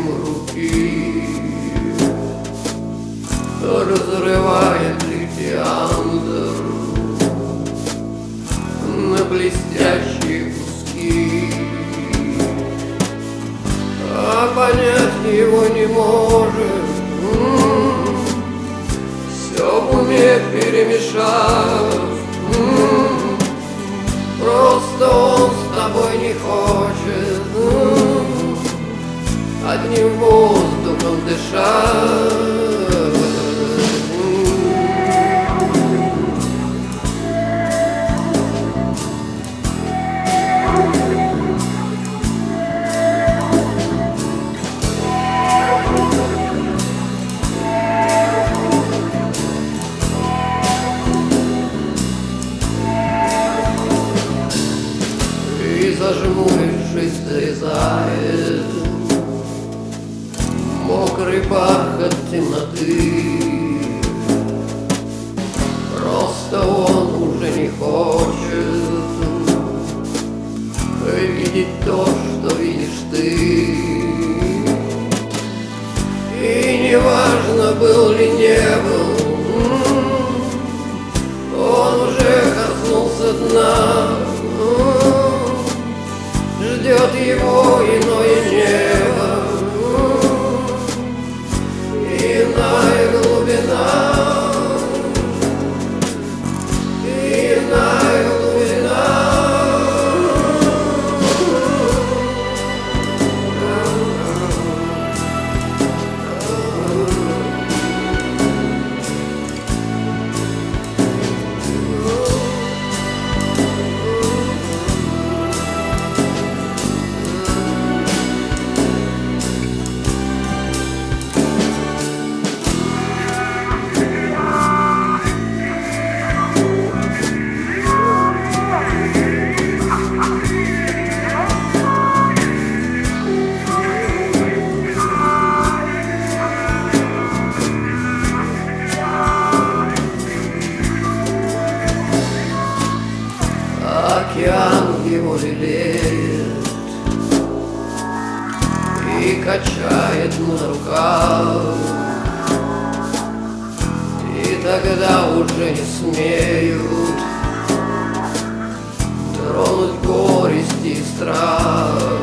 руки разрывает легиандр на блестящие куски, а понять его не может. Все в уме перемешав, просто он с тобой не хочет одним воздухом дышать. Зажмурившись, дорезает мокрый бархат темноты. Просто он уже не хочет видеть то, что видишь ты. И неважно, был ли не был, он уже коснулся дна. Ждет его иное небо, иная глубина, иная глубина. Океан его лелеет и качает на руках, и тогда уже не смеют тронуть горесть и страх.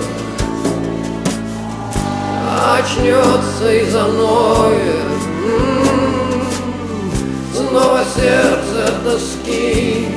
Очнется и заноет снова сердце от тоски.